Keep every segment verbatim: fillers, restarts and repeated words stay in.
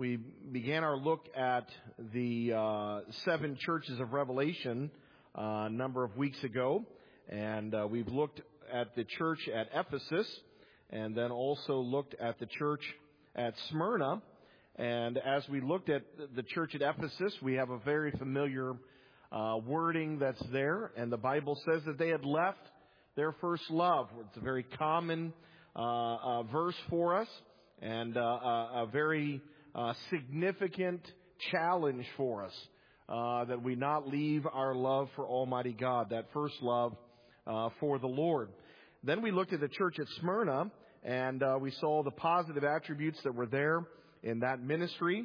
We began our look at the uh, seven churches of Revelation uh, a number of weeks ago, and uh, we've looked at the church at Ephesus, and then also looked at the church at Smyrna. And as we looked at the church at Ephesus, we have a very familiar uh, wording that's there, and the Bible says that they had left their first love. It's a very common uh, uh, verse for us, and uh, a, a very uh, significant challenge for us, uh, that we not leave our love for Almighty God, that first love uh, for the Lord. Then we looked at the church at Smyrna, and uh, we saw the positive attributes that were there in that ministry.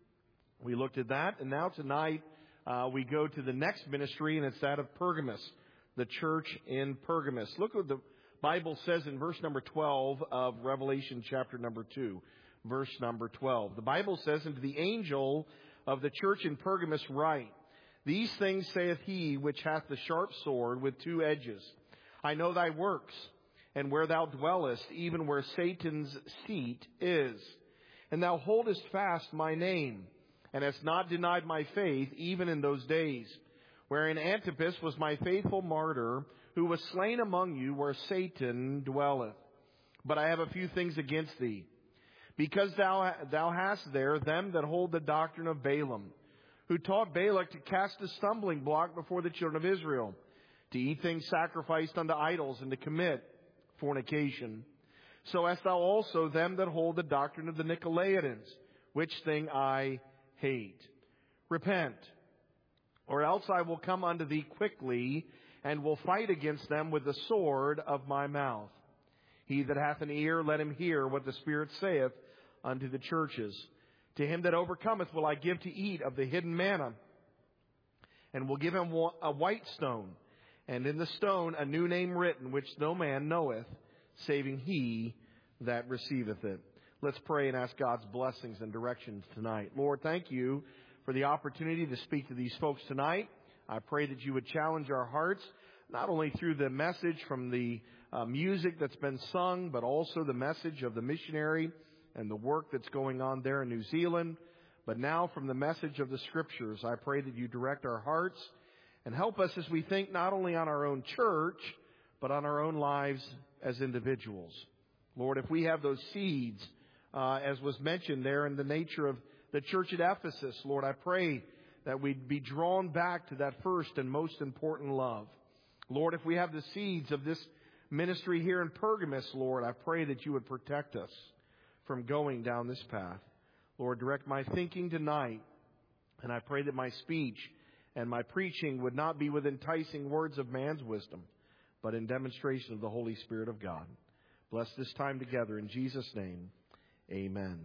We looked at that, and now tonight uh, we go to the next ministry, and it's that of Pergamos, the church in Pergamos. Look what the Bible says in verse number twelve of Revelation chapter number two. Verse number twelve. The Bible says, "And to the angel of the church in Pergamos write, These things saith he which hath the sharp sword with two edges. I know thy works, and where thou dwellest, even where Satan's seat is. And thou holdest fast my name, and hast not denied my faith, even in those days, wherein Antipas was my faithful martyr, who was slain among you where Satan dwelleth. But I have a few things against thee, because thou thou hast there them that hold the doctrine of Balaam, who taught Balak to cast a stumbling block before the children of Israel, to eat things sacrificed unto idols, and to commit fornication. So hast thou also them that hold the doctrine of the Nicolaitans, which thing I hate. Repent, or else I will come unto thee quickly, and will fight against them with the sword of my mouth. He that hath an ear, let him hear what the Spirit saith unto the churches. To him that overcometh will I give to eat of the hidden manna, and will give him a white stone, and in the stone a new name written, which no man knoweth, saving he that receiveth it." Let's pray and ask God's blessings and directions tonight. Lord, thank you for the opportunity to speak to these folks tonight. I pray that you would challenge our hearts, not only through the message from the uh, music that's been sung, but also the message of the missionary and the work that's going on there in New Zealand. But now from the message of the Scriptures, I pray that you direct our hearts and help us as we think not only on our own church, but on our own lives as individuals. Lord, if we have those seeds, uh, as was mentioned there in the nature of the church at Ephesus, Lord, I pray that we'd be drawn back to that first and most important love. Lord, if we have the seeds of this ministry here in Pergamos, Lord, I pray that you would protect us from going down this path. Lord, direct my thinking tonight, and I pray that my speech and my preaching would not be with enticing words of man's wisdom, but in demonstration of the Holy Spirit of God. Bless this time together in Jesus' name. Amen.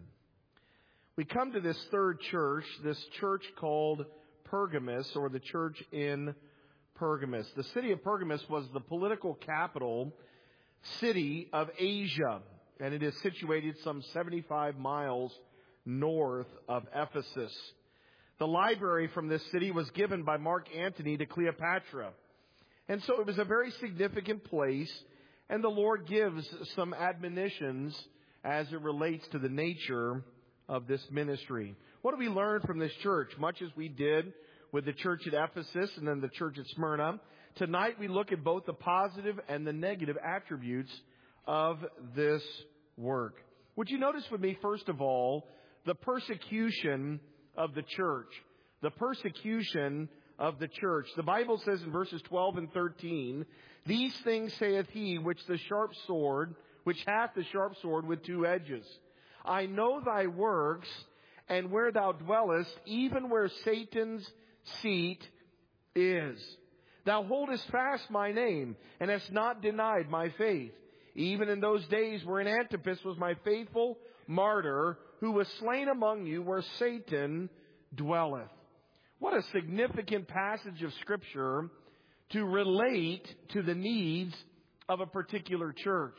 We come to this third church, this church called Pergamos, or the church in Pergamos. The city of Pergamos was the political capital city of Asia, and it is situated some seventy-five miles north of Ephesus. The library from this city was given by Mark Antony to Cleopatra. And so it was a very significant place, and the Lord gives some admonitions as it relates to the nature of this ministry. What do we learn from this church? Much as we did with the church at Ephesus and then the church at Smyrna, tonight we look at both the positive and the negative attributes of this work. Would you notice with me, first of all, the persecution of the church? The persecution of the church. The Bible says in verses twelve and thirteen, "These things saith he which the sharp sword, which hath the sharp sword with two edges. I know thy works, and where thou dwellest, even where Satan's seat is. Thou holdest fast my name, and hast not denied my faith, even in those days wherein Antipas was my faithful martyr, who was slain among you where Satan dwelleth." What a significant passage of Scripture to relate to the needs of a particular church.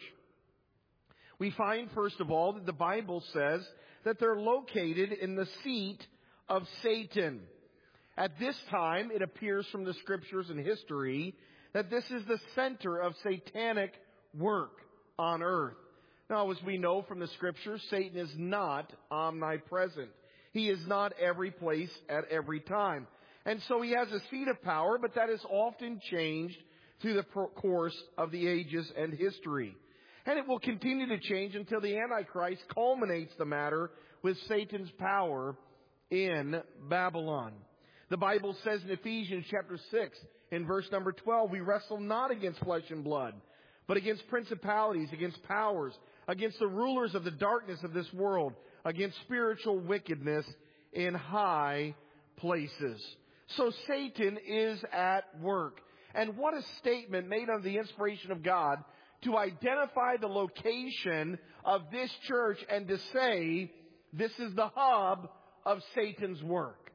We find, first of all, that the Bible says that they're located in the seat of Satan. At this time, it appears from the Scriptures and history that this is the center of satanic work on earth. Now, as we know from the Scriptures, Satan is not omnipresent. He is not every place at every time. And so he has a seat of power, but that is often changed through the course of the ages and history. And it will continue to change until the Antichrist culminates the matter with Satan's power in Babylon. The Bible says in Ephesians chapter six, in verse number twelve, we wrestle not against flesh and blood, but against principalities, against powers, against the rulers of the darkness of this world, against spiritual wickedness in high places. So Satan is at work. And what a statement made under the inspiration of God to identify the location of this church and to say this is the hub of Satan's work.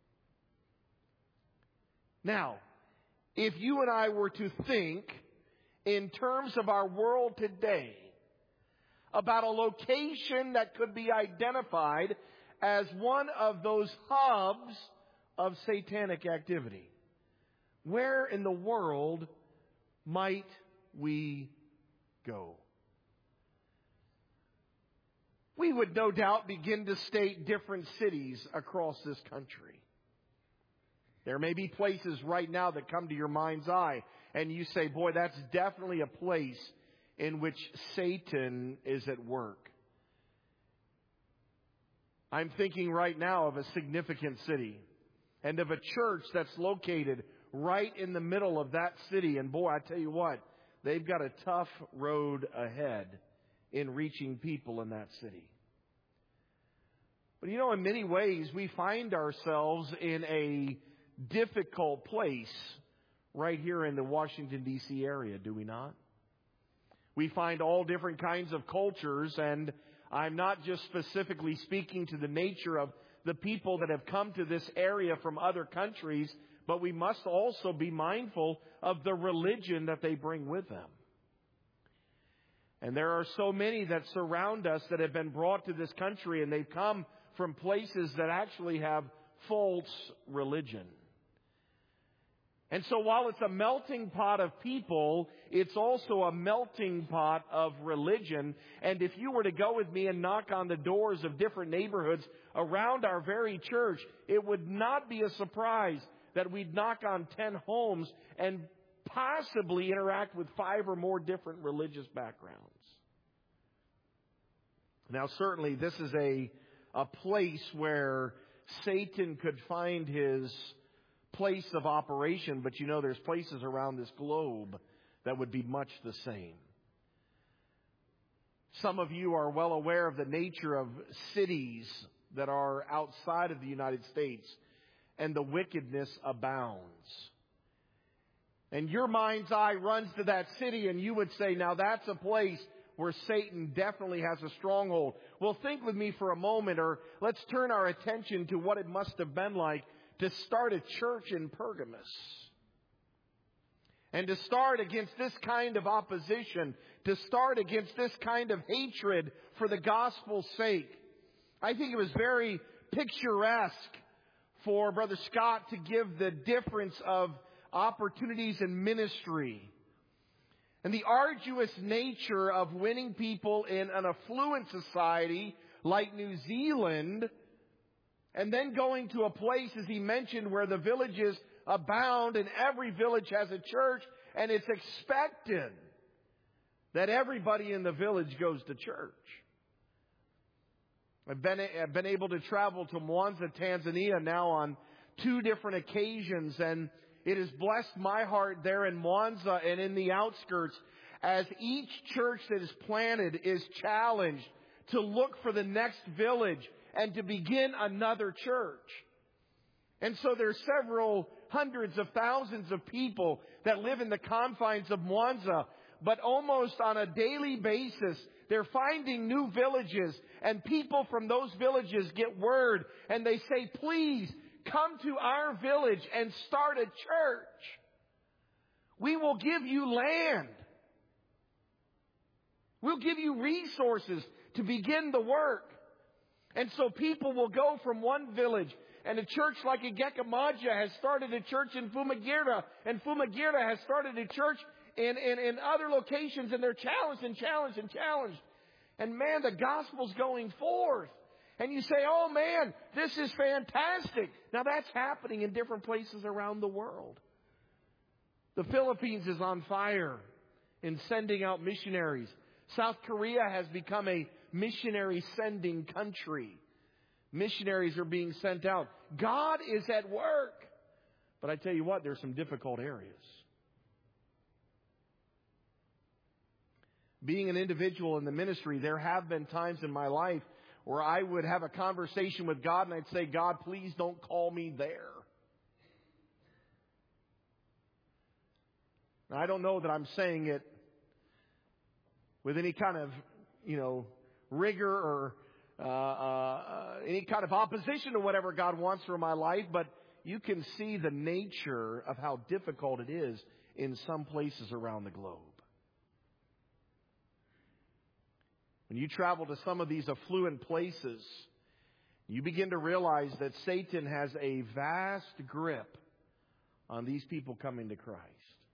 Now, if you and I were to think in terms of our world today about a location that could be identified as one of those hubs of satanic activity, where in the world might we go? We would no doubt begin to state different cities across this country. There may be places right now that come to your mind's eye, and you say, boy, that's definitely a place in which Satan is at work. I'm thinking right now of a significant city and of a church that's located right in the middle of that city. And boy, I tell you what, they've got a tough road ahead in reaching people in that city. But you know, in many ways, we find ourselves in a difficult place right here in the Washington, D C area, do we not? We find all different kinds of cultures, and I'm not just specifically speaking to the nature of the people that have come to this area from other countries, but we must also be mindful of the religion that they bring with them. And there are so many that surround us that have been brought to this country, and they've come from places that actually have false religion. And so while it's a melting pot of people, it's also a melting pot of religion. And if you were to go with me and knock on the doors of different neighborhoods around our very church, it would not be a surprise that we'd knock on ten homes and possibly interact with five or more different religious backgrounds. Now, certainly this is a, a place where Satan could find his place of operation, but you know there's places around this globe that would be much the same. Some of you are well aware of the nature of cities that are outside of the United States, and the wickedness abounds. And your mind's eye runs to that city, and you would say, now that's a place where Satan definitely has a stronghold. Well, think with me for a moment, or let's turn our attention to what it must have been like to start a church in Pergamos. And to start against this kind of opposition, to start against this kind of hatred for the gospel's sake. I think it was very picturesque for Brother Scott to give the difference of opportunities in ministry and the arduous nature of winning people in an affluent society like New Zealand, and then going to a place, as he mentioned, where the villages abound and every village has a church, and it's expected that everybody in the village goes to church. I've been, I've been able to travel to Mwanza, Tanzania now on two different occasions, and it has blessed my heart there in Mwanza and in the outskirts as each church that is planted is challenged to look for the next village and to begin another church. And so there's several hundreds of thousands of people that live in the confines of Mwanza, but almost on a daily basis, they're finding new villages, and people from those villages get word, and they say, please, come to our village and start a church. We will give you land. We'll give you resources to begin the work. And so people will go from one village, and a church like Igekamaja has started a church in Fumagira, and Fumagira has started a church in, in, in other locations, and they're challenged and challenged and challenged. And man, the gospel's going forth. And you say, oh man, this is fantastic. Now that's happening in different places around the world. The Philippines is on fire in sending out missionaries. South Korea has become a missionary sending country. Missionaries are being sent out. God is at work. But I tell you what, there's some difficult areas. Being an individual in the ministry, there have been times in my life where I would have a conversation with God and I'd say, God, please don't call me there. Now, I don't know that I'm saying it with any kind of, you know, rigor or uh, uh, any kind of opposition to whatever God wants for my life, but you can see the nature of how difficult it is in some places around the globe. When you travel to some of these affluent places, you begin to realize that Satan has a vast grip on these people coming to Christ.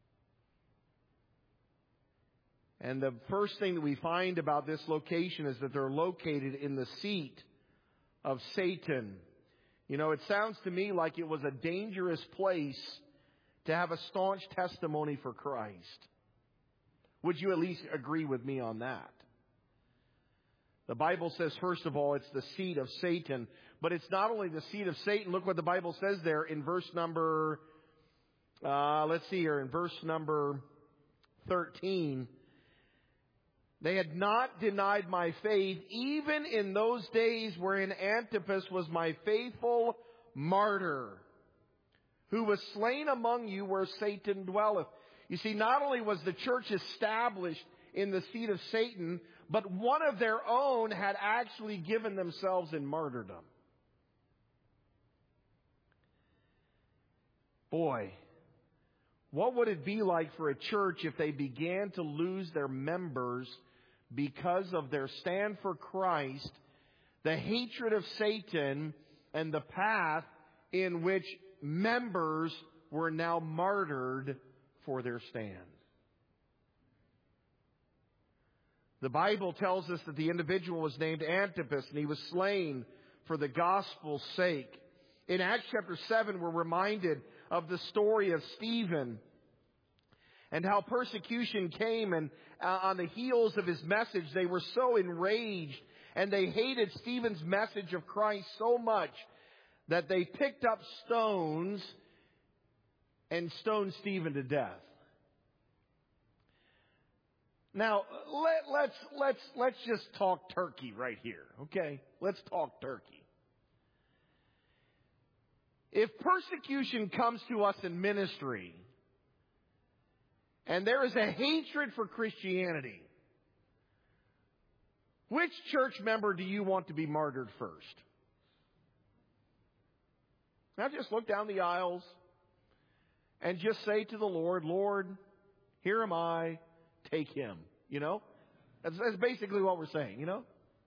And the first thing that we find about this location is that they're located in the seat of Satan. You know, it sounds to me like it was a dangerous place to have a staunch testimony for Christ. Would you at least agree with me on that? The Bible says, first of all, it's the seat of Satan. But it's not only the seat of Satan. Look what the Bible says there in verse number, uh, let's see here, in verse number thirteen. They had not denied my faith, even in those days wherein Antipas was my faithful martyr, who was slain among you where Satan dwelleth. You see, not only was the church established in the seat of Satan, but one of their own had actually given themselves in martyrdom. Boy, what would it be like for a church if they began to lose their members because of their stand for Christ, the hatred of Satan, and the path in which members were now martyred for their stand? The Bible tells us that the individual was named Antipas, and he was slain for the gospel's sake. In Acts chapter seven, we're reminded of the story of Stephen and how persecution came, and uh, on the heels of his message, they were so enraged and they hated Stephen's message of Christ so much that they picked up stones and stoned Stephen to death. Now, let, let's, let's, let's just talk turkey right here, okay? Let's talk turkey. If persecution comes to us in ministry, and there is a hatred for Christianity, which church member do you want to be martyred first? Now just look down the aisles and just say to the Lord, Lord, here am I. Take him, you know? That's, that's basically what we're saying, you know?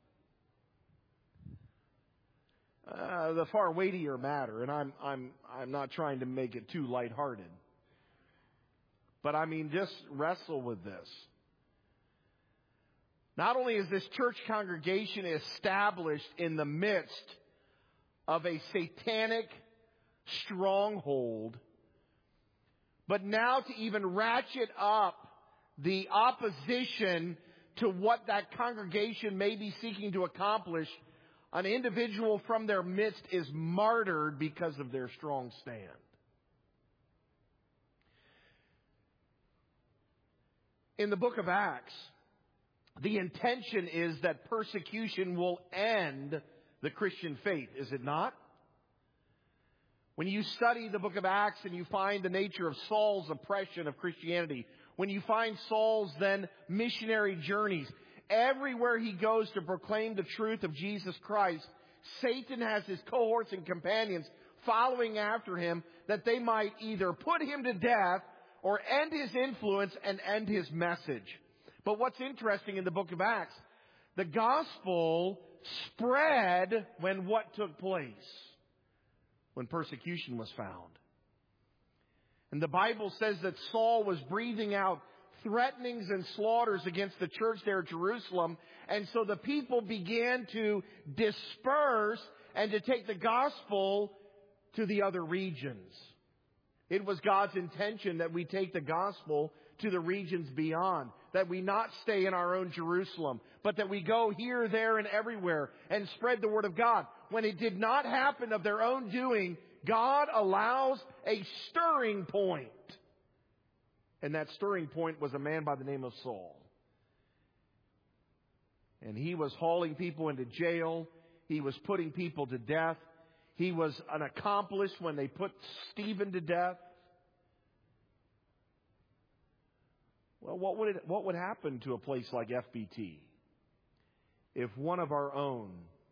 Uh, the far weightier matter, and I'm I'm I'm not trying to make it too lighthearted, but I mean just wrestle with this. Not only is this church congregation established in the midst of a satanic stronghold, but now to even ratchet up the opposition to what that congregation may be seeking to accomplish, an individual from their midst is martyred because of their strong stand. In the book of Acts, the intention is that persecution will end the Christian faith, is it not? When you study the book of Acts and you find the nature of Saul's oppression of Christianity, when you find Saul's then missionary journeys, everywhere he goes to proclaim the truth of Jesus Christ, Satan has his cohorts and companions following after him that they might either put him to death or end his influence and end his message. But what's interesting in the book of Acts, the gospel spread when what took place? When persecution was found. And the Bible says that Saul was breathing out threatenings and slaughters against the church there at Jerusalem. And so the people began to disperse and to take the gospel to the other regions. It was God's intention that we take the gospel to the regions beyond, that we not stay in our own Jerusalem, but that we go here, there, and everywhere and spread the word of God. When it did not happen of their own doing, God allows a stirring point. And that stirring point was a man by the name of Saul. And he was hauling people into jail. He was putting people to death. He was an accomplice when they put Stephen to death. Well, what would it, what would happen to a place like F B T if one of our own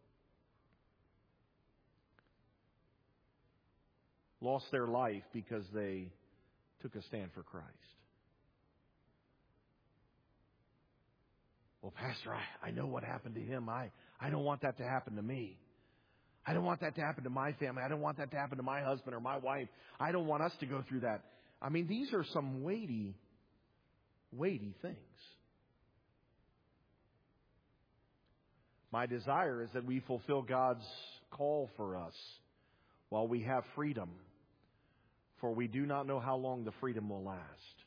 lost their life because they took a stand for Christ? Well, Pastor, I, I know what happened to him. I, I don't want that to happen to me. I don't want that to happen to my family. I don't want that to happen to my husband or my wife. I don't want us to go through that. I mean, these are some weighty, weighty things. My desire is that we fulfill God's call for us while we have freedom, for we do not know how long the freedom will last.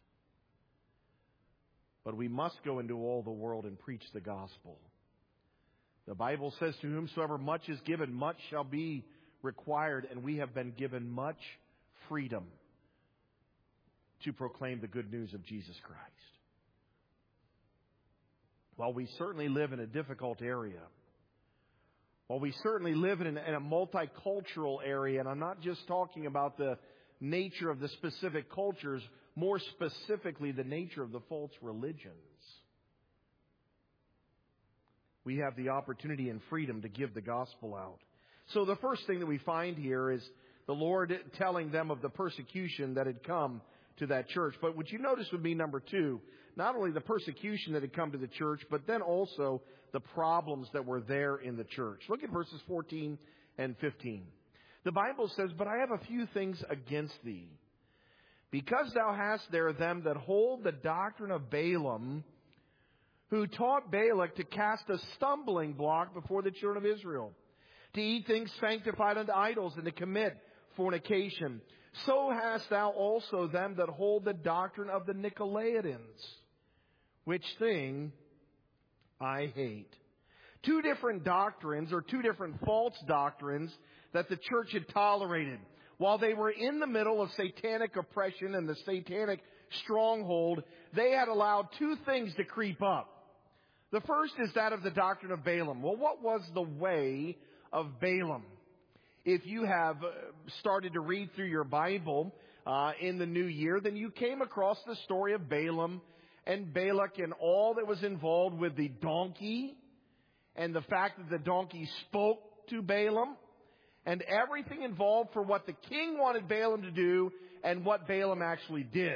But we must go into all the world and preach the gospel. The Bible says, to whomsoever much is given, much shall be required, and we have been given much freedom to proclaim the good news of Jesus Christ. While we certainly live in a difficult area, while we certainly live in, an, in a multicultural area, and I'm not just talking about the nature of the specific cultures, more specifically the nature of the false religions, we have the opportunity and freedom to give the gospel out. So the first thing that we find here is the Lord telling them of the persecution that had come to that church. But what you notice would be number two, not only the persecution that had come to the church, but then also the problems that were there in the church. Look at verses fourteen and fifteen. The Bible says, but I have a few things against thee, because thou hast there them that hold the doctrine of Balaam, who taught Balak to cast a stumbling block before the children of Israel, to eat things sanctified unto idols, and to commit fornication. So hast thou also them that hold the doctrine of the Nicolaitans, which thing I hate. Two different doctrines, or two different false doctrines, that the church had tolerated. While they were in the middle of satanic oppression and the satanic stronghold, they had allowed two things to creep up. The first is that of the doctrine of Balaam. Well, what was the way of Balaam? If you have started to read through your Bible uh, in the new year, then you came across the story of Balaam and Balak and all that was involved with the donkey and the fact that the donkey spoke to Balaam and everything involved for what the king wanted Balaam to do and what Balaam actually did.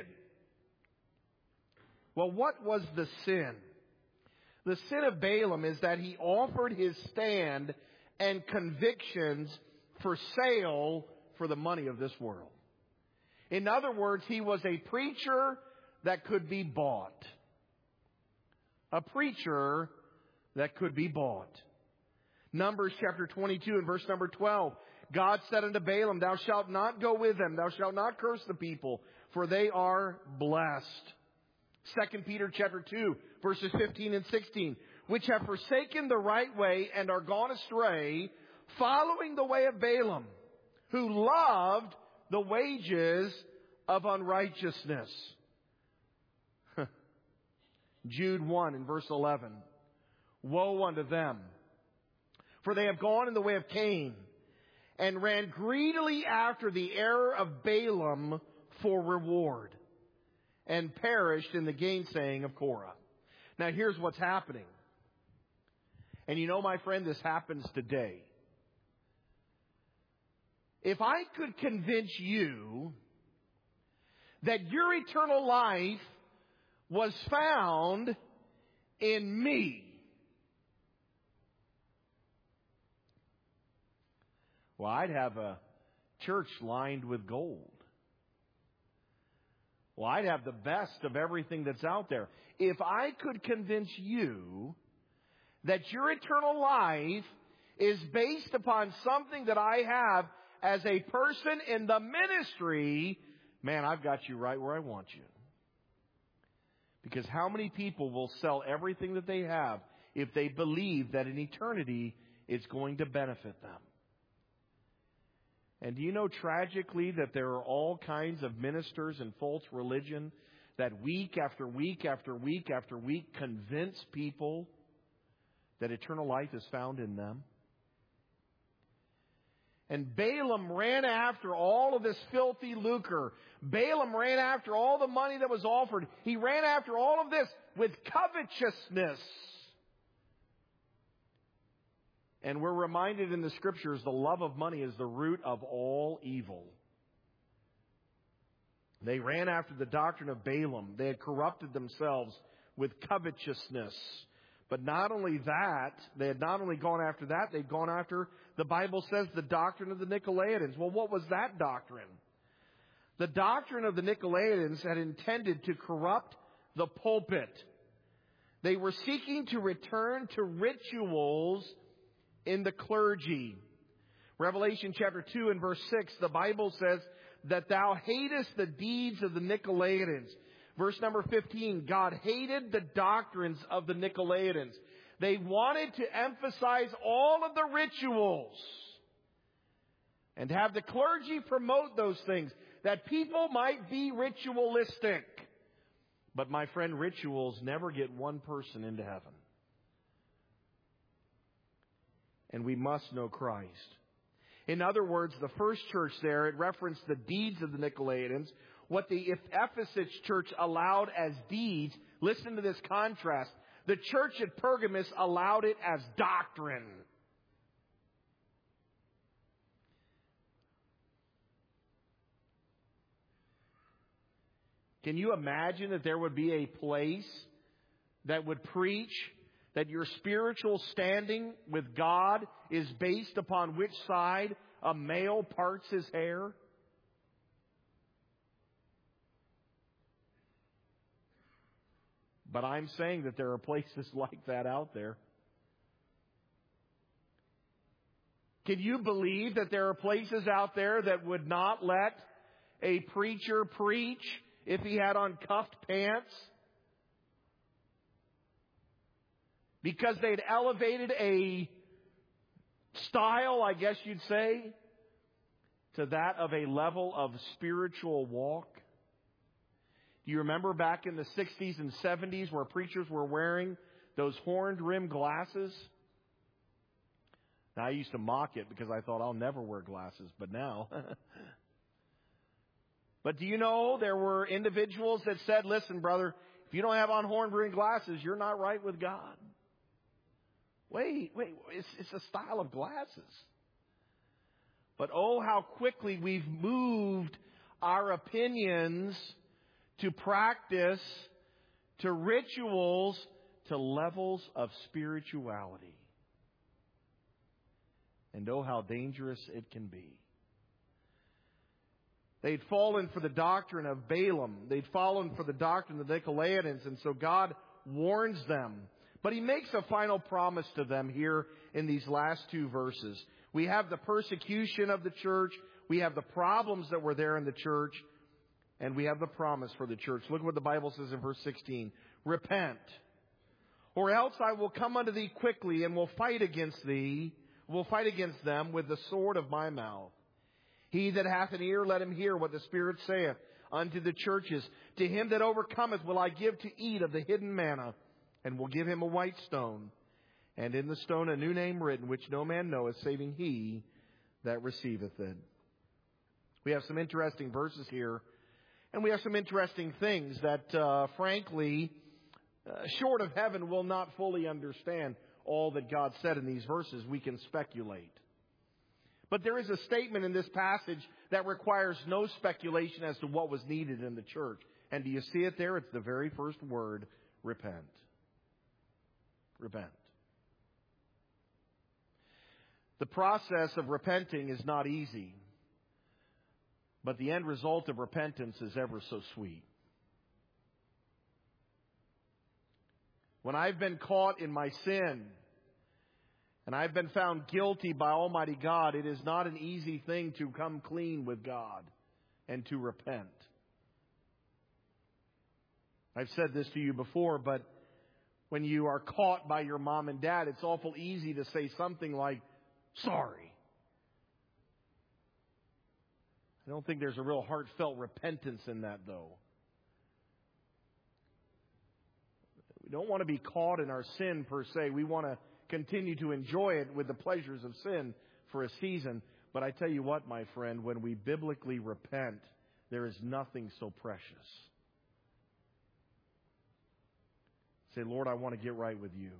Well, what was the sin? The sin of Balaam is that he offered his stand and convictions for sale for the money of this world. In other words, he was a preacher that could be bought. A preacher that could be bought. Numbers chapter twenty-two and verse number twelve. God said unto Balaam, thou shalt not go with them. Thou shalt not curse the people, for they are blessed. Second Peter chapter two, verses fifteen and sixteen. Which have forsaken the right way and are gone astray, following the way of Balaam, who loved the wages of unrighteousness. Jude one and verse eleven. Woe unto them, for they have gone in the way of Cain, and ran greedily after the error of Balaam for reward, and perished in the gainsaying of Korah. Now here's what's happening. And you know, my friend, this happens today. If I could convince you that your eternal life was found in me, well, I'd have a church lined with gold. Well, I'd have the best of everything that's out there. If I could convince you that your eternal life is based upon something that I have as a person in the ministry, man, I've got you right where I want you. Because how many people will sell everything that they have if they believe that in eternity it's going to benefit them? And do you know tragically that there are all kinds of ministers in false religion that week after week after week after week convince people that eternal life is found in them? And Balaam ran after all of this filthy lucre. Balaam ran after all the money that was offered. He ran after all of this with covetousness. And we're reminded in the Scriptures the love of money is the root of all evil. They ran after the doctrine of Balaam. They had corrupted themselves with covetousness. But not only that, they had not only gone after that, they'd gone after, the Bible says, the doctrine of the Nicolaitans. Well, what was that doctrine? The doctrine of the Nicolaitans had intended to corrupt the pulpit. They were seeking to return to rituals in the clergy. Revelation chapter two and verse six, the Bible says that thou hatest the deeds of the Nicolaitans. Verse number fifteen, God hated the doctrines of the Nicolaitans. They wanted to emphasize all of the rituals and have the clergy promote those things, that people might be ritualistic. But my friend, rituals never get one person into heaven. And we must know Christ. In other words, the first church there, it referenced the deeds of the Nicolaitans. What the Ephesus church allowed as deeds, listen to this contrast. The church at Pergamos allowed it as doctrine. Can you imagine that there would be a place that would preach that your spiritual standing with God is based upon which side a male parts his hair? But I'm saying that there are places like that out there. Can you believe that there are places out there that would not let a preacher preach if he had on cuffed pants? Because they'd elevated a style, I guess you'd say, to that of a level of spiritual walk. Do you remember back in the sixties and seventies where preachers were wearing those horned-rimmed glasses? Now, I used to mock it because I thought I'll never wear glasses, but now. But do you know there were individuals that said, listen, brother, if you don't have on horn-rimmed glasses, you're not right with God. Wait, wait, it's, it's a style of glasses. But oh, how quickly we've moved our opinions to practice, to rituals, to levels of spirituality. And oh, how dangerous it can be. They'd fallen for the doctrine of Balaam. They'd fallen for the doctrine of the Nicolaitans. And so God warns them. But He makes a final promise to them here in these last two verses. We have the persecution of the church. We have the problems that were there in the church. And we have the promise for the church. Look what the Bible says in verse sixteen. Repent, or else I will come unto thee quickly and will fight against thee, will fight against them with the sword of my mouth. He that hath an ear, let him hear what the Spirit saith unto the churches. To him that overcometh will I give to eat of the hidden manna, and will give him a white stone, and in the stone a new name written, which no man knoweth, saving he that receiveth it. We have some interesting verses here. And we have some interesting things that, uh, frankly, uh, short of heaven, will not fully understand all that God said in these verses. We can speculate. But there is a statement in this passage that requires no speculation as to what was needed in the church. And do you see it there? It's the very first word, repent. Repent. The process of repenting is not easy. But the end result of repentance is ever so sweet. When I've been caught in my sin and I've been found guilty by Almighty God, it is not an easy thing to come clean with God and to repent. I've said this to you before, but when you are caught by your mom and dad, it's awful easy to say something like, sorry. I don't think there's a real heartfelt repentance in that, though. We don't want to be caught in our sin per se. We want to continue to enjoy it with the pleasures of sin for a season. But I tell you what, my friend, when we biblically repent, there is nothing so precious. Say, Lord, I want to get right with you.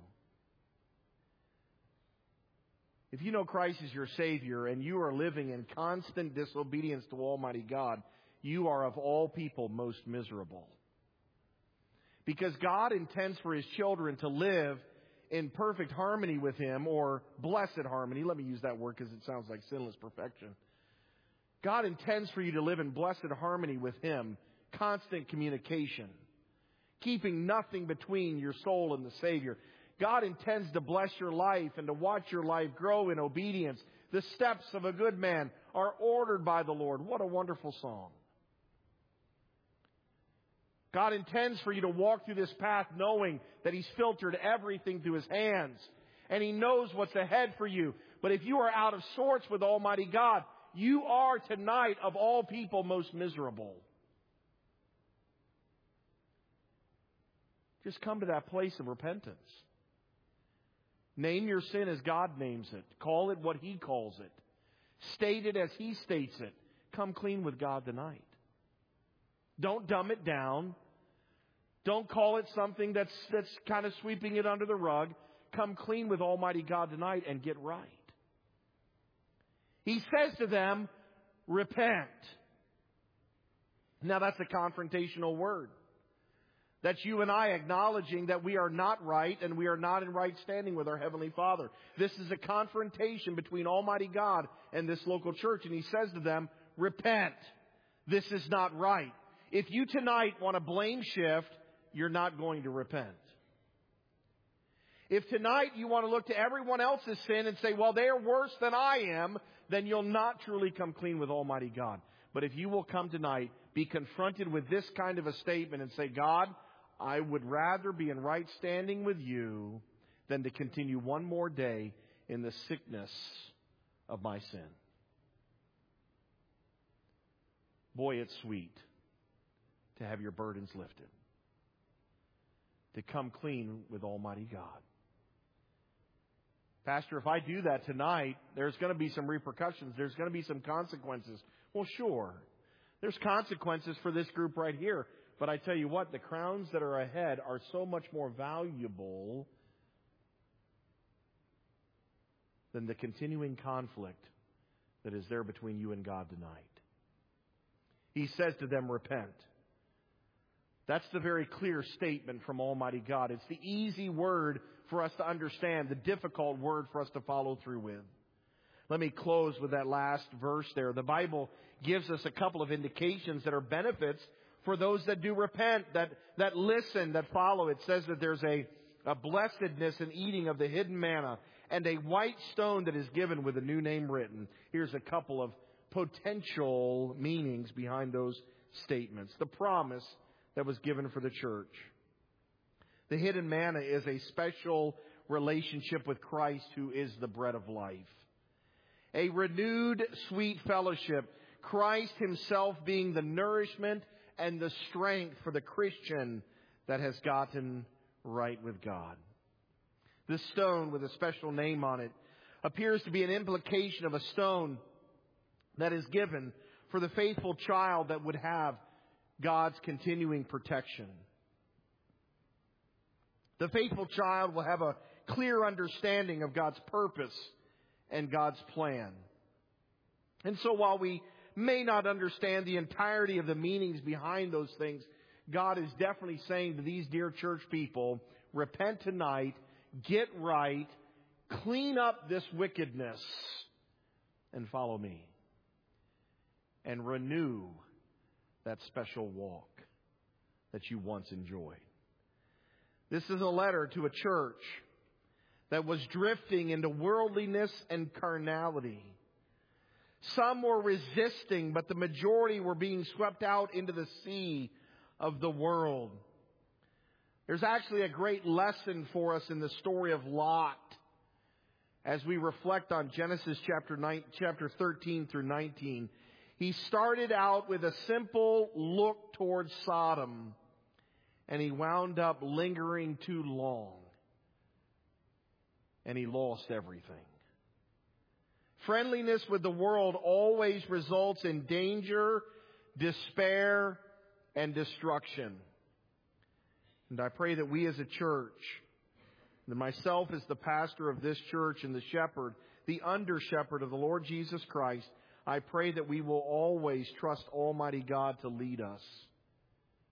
If you know Christ is your Savior and you are living in constant disobedience to Almighty God, you are of all people most miserable. Because God intends for His children to live in perfect harmony with Him, or blessed harmony. Let me use that word because it sounds like sinless perfection. God intends for you to live in blessed harmony with Him, constant communication, keeping nothing between your soul and the Savior. God intends to bless your life and to watch your life grow in obedience. The steps of a good man are ordered by the Lord. What a wonderful song. God intends for you to walk through this path knowing that He's filtered everything through His hands. And He knows what's ahead for you. But if you are out of sorts with Almighty God, you are tonight of all people most miserable. Just come to that place of repentance. Name your sin as God names it. Call it what He calls it. State it as He states it. Come clean with God tonight. Don't dumb it down. Don't call it something that's that's kind of sweeping it under the rug. Come clean with Almighty God tonight and get right. He says to them, repent. Now that's a confrontational word. That's you and I acknowledging that we are not right and we are not in right standing with our Heavenly Father. This is a confrontation between Almighty God and this local church. And He says to them, repent. This is not right. If you tonight want to blame shift, you're not going to repent. If tonight you want to look to everyone else's sin and say, well, they're worse than I am, then you'll not truly come clean with Almighty God. But if you will come tonight, be confronted with this kind of a statement and say, God, I would rather be in right standing with you than to continue one more day in the sickness of my sin. Boy, it's sweet to have your burdens lifted, to come clean with Almighty God. Pastor, if I do that tonight, there's going to be some repercussions. There's going to be some consequences. Well, sure. There's consequences for this group right here. But I tell you what, the crowns that are ahead are so much more valuable than the continuing conflict that is there between you and God tonight. He says to them, repent. That's the very clear statement from Almighty God. It's the easy word for us to understand, the difficult word for us to follow through with. Let me close with that last verse there. The Bible gives us a couple of indications that are benefits for those that do repent, that, that listen, that follow. It says that there's a, a blessedness in eating of the hidden manna and a white stone that is given with a new name written. Here's a couple of potential meanings behind those statements. The promise that was given for the church. The hidden manna is a special relationship with Christ, who is the bread of life. A renewed sweet fellowship. Christ Himself being the nourishment and the strength for the Christian that has gotten right with God. This stone with a special name on it appears to be an implication of a stone that is given for the faithful child that would have God's continuing protection. The faithful child will have a clear understanding of God's purpose and God's plan. And so while we may not understand the entirety of the meanings behind those things, God is definitely saying to these dear church people, repent tonight, get right, clean up this wickedness, and follow me. And renew that special walk that you once enjoyed. This is a letter to a church that was drifting into worldliness and carnality. Some were resisting, but the majority were being swept out into the sea of the world. There's actually a great lesson for us in the story of Lot as we reflect on Genesis chapter nine, chapter thirteen through nineteen. He started out with a simple look towards Sodom, and he wound up lingering too long, and he lost everything. Friendliness with the world always results in danger, despair, and destruction. And I pray that we as a church, that myself as the pastor of this church and the shepherd, the under-shepherd of the Lord Jesus Christ, I pray that we will always trust Almighty God to lead us.